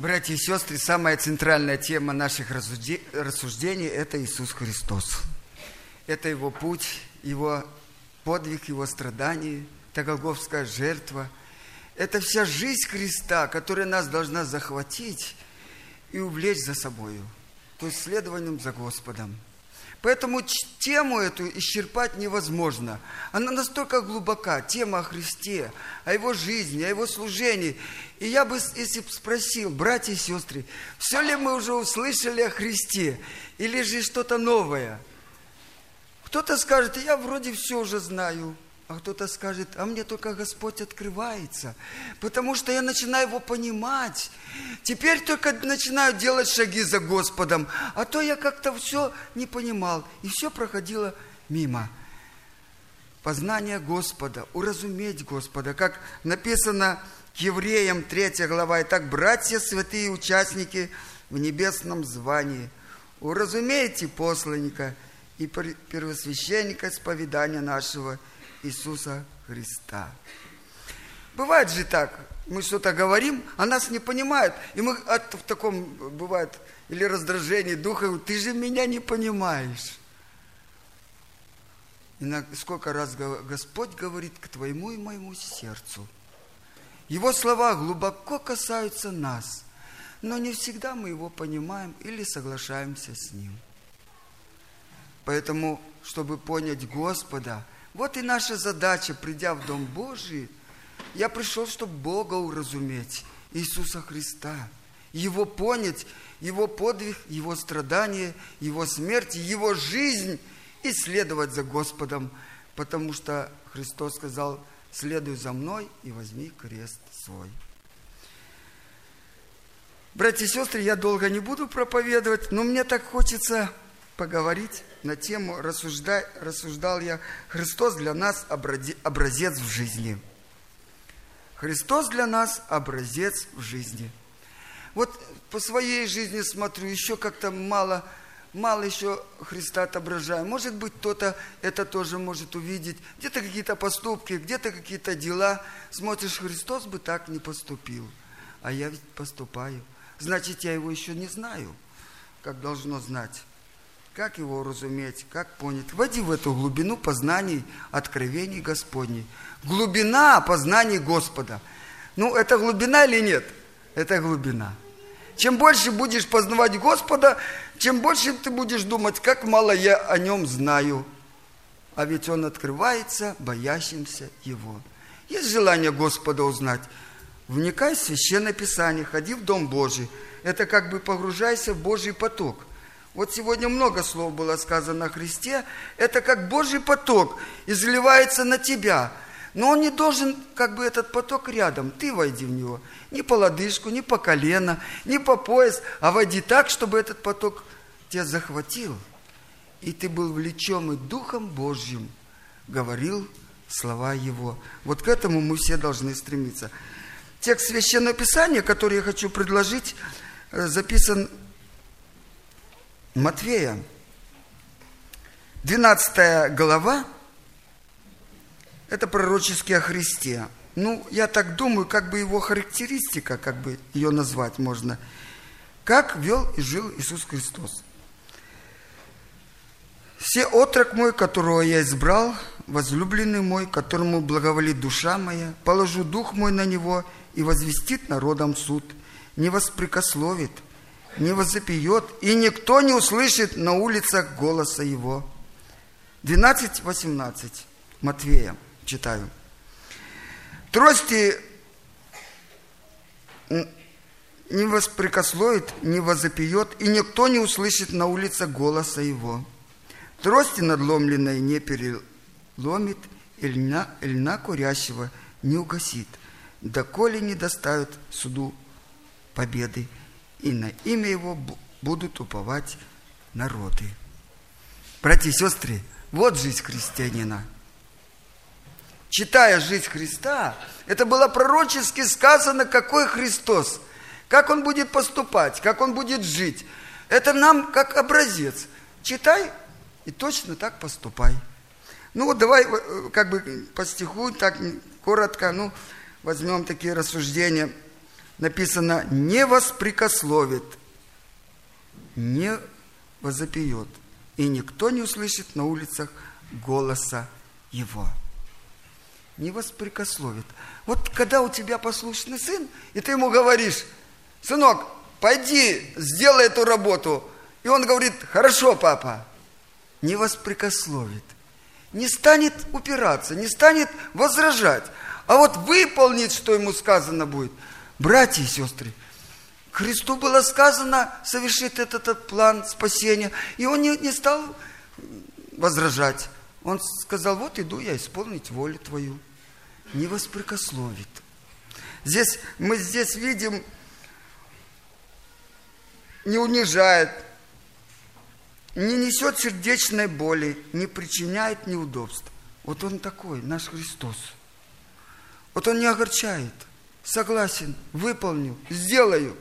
Братья и сестры, самая центральная тема наших рассуждений – это Иисус Христос. Это Его путь, Его подвиг, Его страдания, это голгофская жертва. Это вся жизнь Христа, которая нас должна захватить и увлечь за собою, то есть следованием за Господом. Поэтому тему эту исчерпать невозможно. Она настолько глубока, тема о Христе, о Его жизни, о Его служении. И я бы, если бы спросил, братья и сестры, все ли мы уже услышали о Христе, или же что-то новое? Кто-то скажет, я вроде все уже знаю. А кто-то скажет, а мне только Господь открывается, потому что я начинаю Его понимать. Теперь только начинаю делать шаги за Господом, а то я как-то все не понимал, и все проходило мимо. Познание Господа, уразуметь Господа, как написано к Евреям 3 глава. Итак, братья святые участники в небесном звании, уразумейте посланника и первосвященника исповедания нашего Иисуса Христа. Бывает же так, мы что-то говорим, а нас не понимают, и мы в таком, бывает, или раздражении духа, ты же меня не понимаешь. И сколько раз Господь говорит к твоему и моему сердцу. Его слова глубоко касаются нас, но не всегда мы Его понимаем или соглашаемся с Ним. Поэтому, чтобы понять Господа, вот и наша задача, придя в Дом Божий, я пришел, чтобы Бога уразуметь, Иисуса Христа, Его понять, Его подвиг, Его страдания, Его смерть, Его жизнь и следовать за Господом, потому что Христос сказал, следуй за мной и возьми крест свой. Братья и сестры, я долго не буду проповедовать, но мне так хочется поговорить на тему, рассуждал я, Христос для нас образец в жизни. Христос для нас образец в жизни. Вот по своей жизни смотрю, еще как-то мало еще Христа отображаю. Может быть, кто-то это тоже может увидеть. Где-то какие-то поступки, где-то какие-то дела. Смотришь, Христос бы так не поступил. А я ведь поступаю. Значит, я Его еще не знаю, как должно знать. Как Его разуметь, как понять. Войди в эту глубину познаний, откровений Господней. Глубина познаний Господа. Ну, это глубина или нет? Это глубина. Чем больше будешь познавать Господа, чем больше ты будешь думать, как мало я о Нем знаю. А ведь Он открывается боящимся Его. Есть желание Господа узнать? Вникай в Священное Писание, ходи в Дом Божий. Это как бы погружайся в Божий поток. Вот сегодня много слов было сказано о Христе. Это как Божий поток изливается на тебя. Но он не должен, как бы этот поток рядом. Ты войди в него. Не по лодыжку, не по колено, не по пояс, а войди так, чтобы этот поток тебя захватил. И ты был влечен и Духом Божьим, говорил слова Его. Вот к этому мы все должны стремиться. Текст Священного Писания, который я хочу предложить, записан Матфея, 12 глава, это пророчески о Христе. Ну, я так думаю, как бы его характеристика, как бы ее назвать можно. Как вел и жил Иисус Христос. «Се отрок мой, которого я избрал, возлюбленный мой, которому благоволит душа моя, положу дух мой на него и возвестит народам суд, не воспрекословит, не возопьет, и никто не услышит на улицах голоса его». 12:18 Матфея читаю. «Трости не воспрекословит, не возопьет, и никто не услышит на улицах голоса его. Трости надломленной не переломит, и льна курящего не угасит, доколе не доставят суду победы, и на имя Его будут уповать народы». Братья и сестры, вот жизнь христианина. Читая жизнь Христа, это было пророчески сказано, какой Христос, как Он будет поступать, как Он будет жить. Это нам как образец. Читай и точно так поступай. Ну вот давай как бы по стиху, так коротко, возьмем такие рассуждения. написано, не воспрекословит, не возопьет, и никто не услышит на улицах голоса его. Не воспрекословит. Вот когда у тебя послушный сын, и ты ему говоришь, сынок, пойди, сделай эту работу. И он говорит, хорошо, папа. Не воспрекословит. Не станет упираться, не станет возражать. А вот выполнит, что ему сказано будет. Братья и сестры, Христу было сказано совершить этот план спасения. И он не стал возражать. Он сказал, вот иду я исполнить волю твою. Не воспрекословит. Мы здесь видим, не унижает, не несет сердечной боли, не причиняет неудобств. Вот он такой, наш Христос. Вот он не огорчает. Согласен, выполню, сделаю.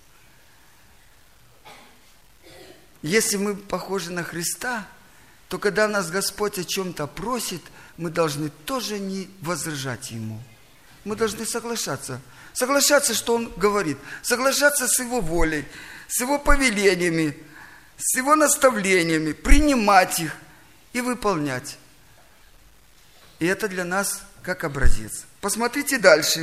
Если мы похожи на Христа, то когда нас Господь о чем-то просит, мы должны тоже не возражать Ему. Мы должны соглашаться. Соглашаться, что Он говорит. Соглашаться с Его волей, с Его повелениями, с Его наставлениями, принимать их и выполнять. И это для нас как образец. Посмотрите дальше.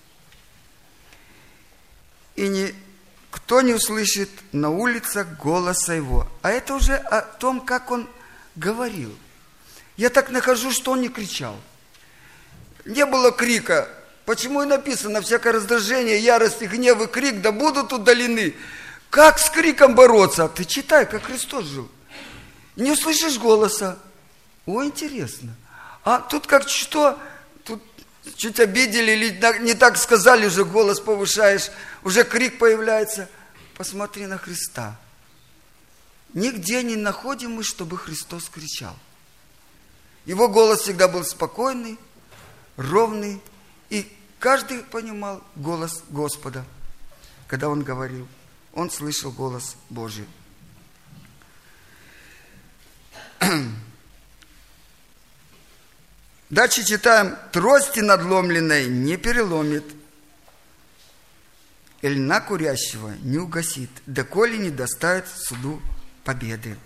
И никто не услышит на улицах голоса Его. А это уже о том, как Он говорил. Я так нахожу, что Он не кричал. Не было крика. Почему и написано, всякое раздражение, ярость и гнев и крик да будут удалены. Как с криком бороться? Ты читай, как Христос жил. Не услышишь голоса. О, интересно. А тут как что? Тут чуть обидели или не так сказали, уже голос повышаешь, уже крик появляется. Посмотри на Христа. Нигде не находим мы, чтобы Христос кричал. Его голос всегда был спокойный, ровный, и каждый понимал голос Господа, когда Он говорил. Он слышал голос Божий. Дальше читаем. Трости надломленной не переломит, и льна курящего не угасит, доколе не доставит суду победы.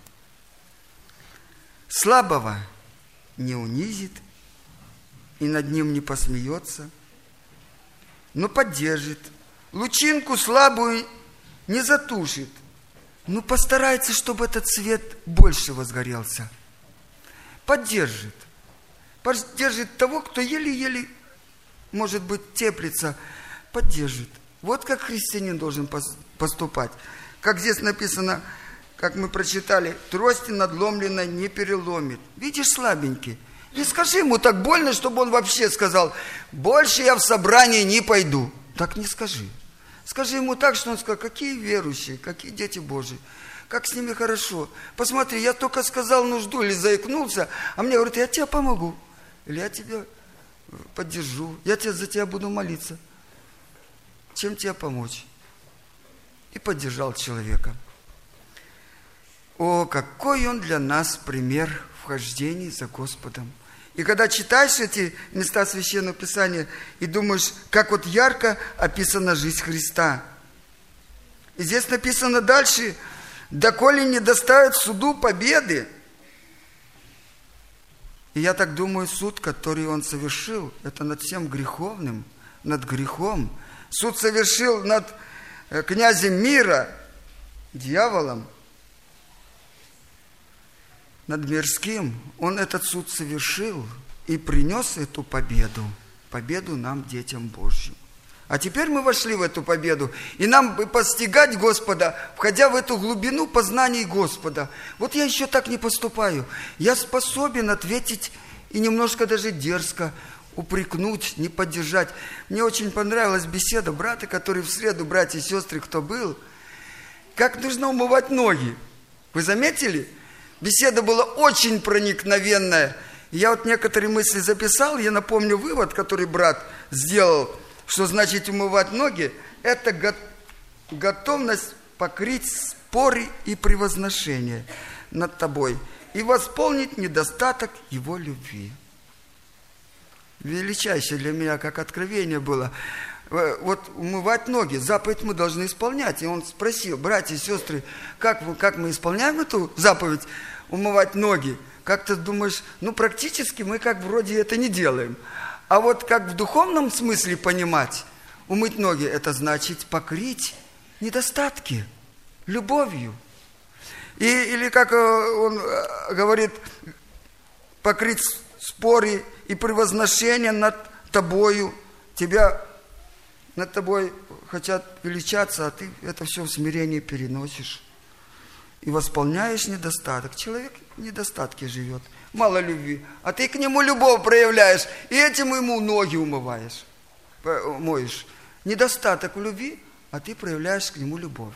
Слабого не унизит и над ним не посмеется, но поддержит. Лучинку слабую не затушит, но постарается, чтобы этот свет больше возгорелся. Поддержит. Поддержит того, кто еле-еле, может быть, теплится. Поддержит. Вот как христианин должен поступать. Как здесь написано, как мы прочитали, трости надломленной не переломит. Видишь, слабенький. Не скажи ему так больно, чтобы он вообще сказал, больше я в собрание не пойду. Так не скажи. Скажи ему так, что он сказал, какие верующие, какие дети Божьи, как с ними хорошо. Посмотри, я только сказал нужду или заикнулся, а мне говорят, я тебе помогу. Или я тебя поддержу, за тебя буду молиться. Чем тебе помочь? И поддержал человека. О, какой он для нас пример в хождении за Господом. И когда читаешь эти места Священного Писания и думаешь, как вот ярко описана жизнь Христа. И здесь написано дальше, доколе не доставят суду победы. И я так думаю, суд, который Он совершил, это над всем греховным, над грехом. Суд совершил над князем мира, дьяволом, над мирским. Он этот суд совершил и принес эту победу. Победу нам, детям Божьим. А теперь мы вошли в эту победу. И нам бы постигать Господа, входя в эту глубину познаний Господа. Вот я еще так не поступаю. Я способен ответить и немножко даже дерзко упрекнуть, не поддержать. Мне очень понравилась беседа брата, который в среду, братья и сестры, кто был, как нужно умывать ноги. Вы заметили? Беседа была очень проникновенная. Я вот некоторые мысли записал, я напомню вывод, который брат сделал, что значит умывать ноги, это готовность покрыть споры и превозношение над тобой и восполнить недостаток его любви. Величайшее для меня, как откровение было. вот умывать ноги, заповедь мы должны исполнять. И он спросил: братья и сестры, как мы исполняем эту заповедь умывать ноги? Как ты думаешь, практически мы как вроде это не делаем. А вот как в духовном смысле понимать, умыть ноги, это значит покрыть недостатки любовью. Или как он говорит, покрыть споры и превозношение над тобою. Над тобой хотят величаться, а ты это все в смирении переносишь. И восполняешь недостаток. Человек в недостатке живет. Мало любви. А ты к нему любовь проявляешь. И этим ему ноги моешь. Недостаток в любви, а ты проявляешь к нему любовь.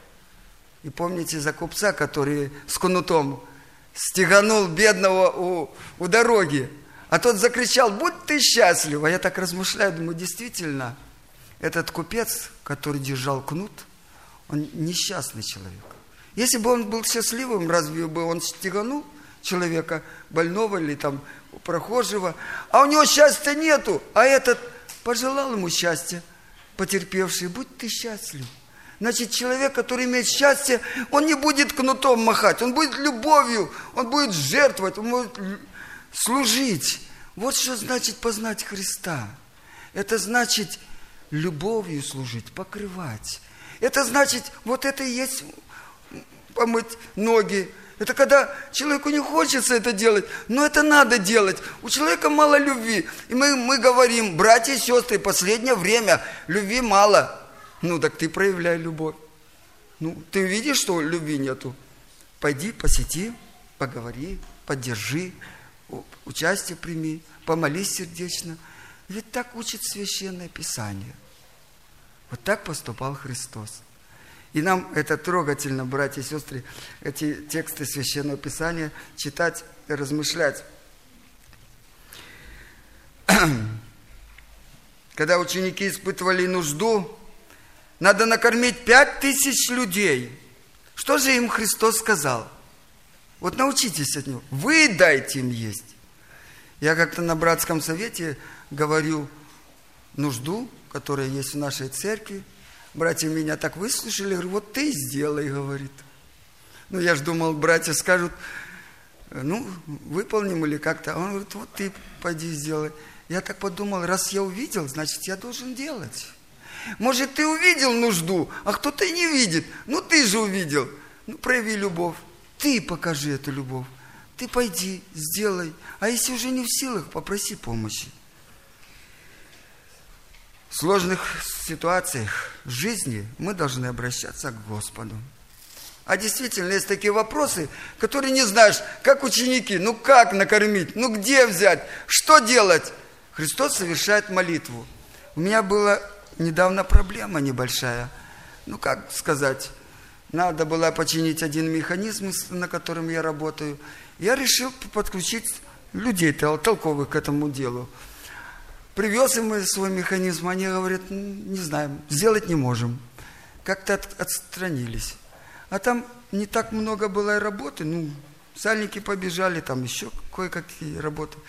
И помните за купца, который с кнутом стеганул бедного у дороги. А тот закричал: будь ты счастлив. А я так размышляю, думаю, действительно, этот купец, который держал кнут, он несчастный человек. Если бы он был счастливым, разве бы он стеганул человека больного или там прохожего? А у него счастья нету, а этот пожелал ему счастья, потерпевший: будь ты счастлив. Значит, человек, который имеет счастье, он не будет кнутом махать, он будет любовью, он будет жертвовать, он будет служить. Вот что значит познать Христа. Это значит любовью служить, покрывать. Это значит, вот это и есть помыть ноги. Это когда человеку не хочется это делать, но это надо делать. У человека мало любви. И мы говорим: братья и сестры, последнее время любви мало. Так ты проявляй любовь. Ты видишь, что любви нету? Пойди, посети, поговори, поддержи, участие прими, помолись сердечно. Ведь так учит Священное Писание. Вот так поступал Христос. И нам это трогательно, братья и сестры, эти тексты Священного Писания читать и размышлять. Когда ученики испытывали нужду, надо накормить 5000 людей. Что же им Христос сказал? Вот научитесь от Него. Вы дайте им есть. Я как-то на братском совете говорю нужду, которая есть в нашей церкви. Братья меня так выслушали, говорю: вот ты сделай, говорит. Я ж думал, братья скажут: выполним или как-то. Он говорит: вот ты пойди сделай. Я так подумал, раз я увидел, значит, я должен делать. Может, ты увидел нужду, а кто-то и не видит. Ты же увидел. Прояви любовь. Ты покажи эту любовь. Ты пойди, сделай. А если уже не в силах, попроси помощи. В сложных ситуациях жизни мы должны обращаться к Господу. А действительно, есть такие вопросы, которые не знаешь, как ученики, как накормить, где взять, что делать. Христос совершает молитву. У меня была недавно проблема небольшая. Как сказать, надо было починить один механизм, на котором я работаю. Я решил подключить людей толковых к этому делу. Привез им свой механизм, они говорят: не знаем, сделать не можем. Как-то отстранились. А там не так много было работы, сальники побежали, там еще кое-какие работы.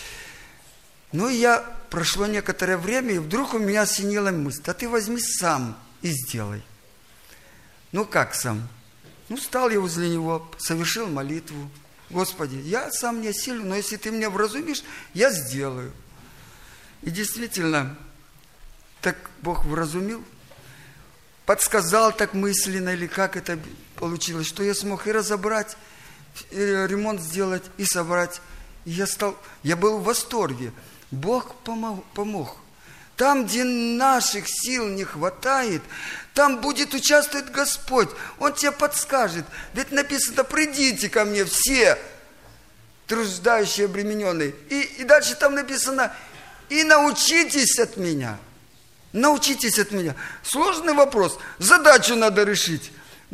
Прошло некоторое время, и вдруг у меня осенила мысль: да ты возьми сам и сделай. Как сам? Стал я возле него, совершил молитву. Господи, я сам не осилю, но если ты меня вразумишь, я сделаю. И действительно, так Бог вразумил, подсказал так мысленно, или как это получилось, что я смог и разобрать, и ремонт сделать, и собрать. И я был в восторге. Бог помог. Там, где наших сил не хватает, там будет участвовать Господь. Он тебе подскажет. Ведь написано: придите ко мне все, труждающие, обремененные. И дальше там написано: и научитесь от меня. Научитесь от меня. Сложный вопрос. Задачу надо решить.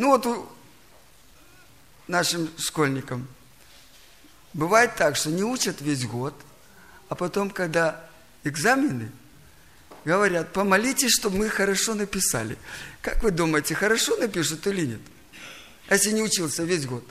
Нашим школьникам бывает так, что не учат весь год, а потом, когда экзамены, говорят: помолитесь, чтобы мы хорошо написали. Как вы думаете, хорошо напишут или нет? А если не учился весь год?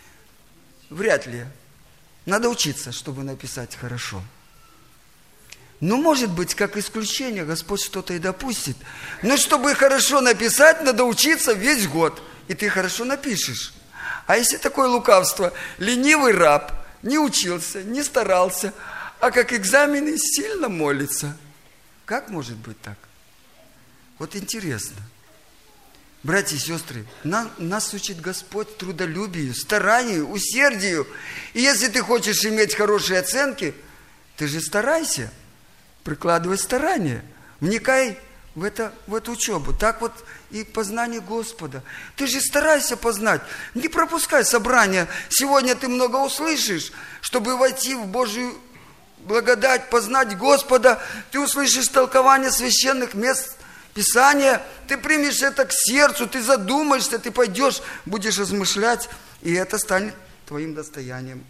Вряд ли. Надо учиться, чтобы написать хорошо. Ну, может быть, как исключение, Господь что-то и допустит. Но чтобы хорошо написать, надо учиться весь год. И ты хорошо напишешь. А если такое лукавство, ленивый раб, не учился, не старался, а как экзамены сильно молится. Как может быть так? Вот интересно. Братья и сестры, нас учит Господь трудолюбию, старанию, усердию. И если ты хочешь иметь хорошие оценки, ты же старайся, прикладывай старания, вникай в эту учебу. Так вот и познание Господа. Ты же старайся познать, не пропускай собрания. Сегодня ты много услышишь, чтобы войти в Божию благодать, познать Господа. Ты услышишь толкование священных мест Писания, ты примешь это к сердцу, ты задумаешься, ты пойдешь, будешь размышлять, и это станет твоим достоянием.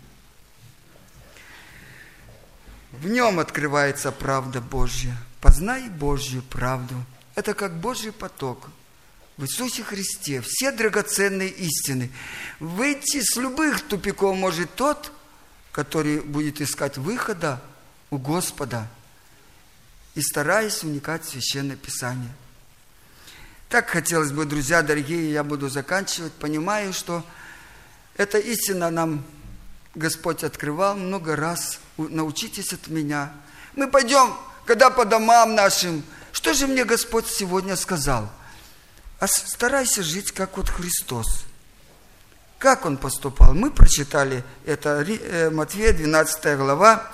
В нем открывается правда Божья. Познай Божью правду. Это как Божий поток. В Иисусе Христе все драгоценные истины. Выйти с любых тупиков может тот, который будет искать выхода у Господа и стараясь вникать в Священное Писание. Так хотелось бы, друзья дорогие, я буду заканчивать. Понимаю, что эта истина нам Господь открывал много раз. Научитесь от меня. Мы пойдем, когда по домам нашим. Что же мне Господь сегодня сказал? А старайся жить, как вот Христос. Как Он поступал? Мы прочитали это Матфея 12 глава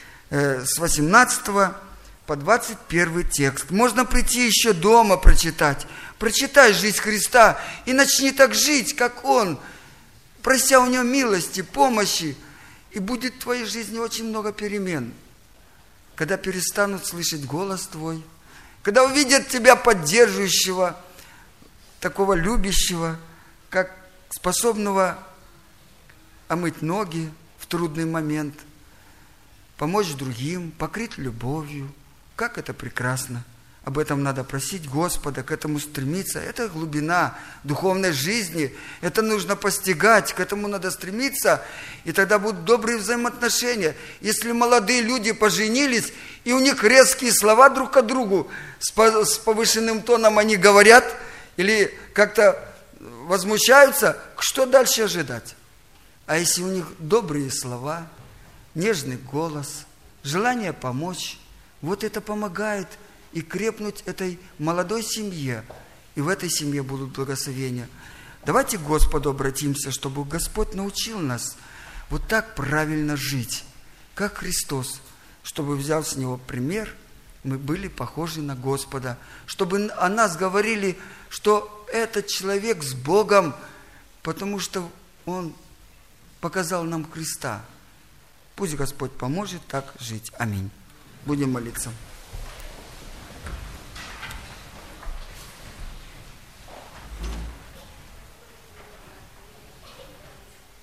с 18 по 21 текст. Можно прийти еще дома прочитать. Прочитай жизнь Христа и начни так жить, как Он, прося у Него милости, помощи. И будет в твоей жизни очень много перемен. Когда перестанут слышать голос твой, когда увидят тебя поддерживающего, такого любящего, как способного омыть ноги в трудный момент, помочь другим, покрыть любовью. Как это прекрасно! Об этом надо просить Господа, к этому стремиться. Это глубина духовной жизни. Это нужно постигать, к этому надо стремиться. И тогда будут добрые взаимоотношения. Если молодые люди поженились, и у них резкие слова друг к другу, с повышенным тоном они говорят, или как-то возмущаются, что дальше ожидать? А если у них добрые слова, нежный голос, желание помочь, вот это помогает и крепнуть этой молодой семье. И в этой семье будут благословения. Давайте к Господу обратимся, чтобы Господь научил нас вот так правильно жить, как Христос, чтобы, взяв с Него пример, мы были похожи на Господа, чтобы о нас говорили, что этот человек с Богом, потому что Он показал нам Христа. Пусть Господь поможет так жить. Аминь. Будем молиться.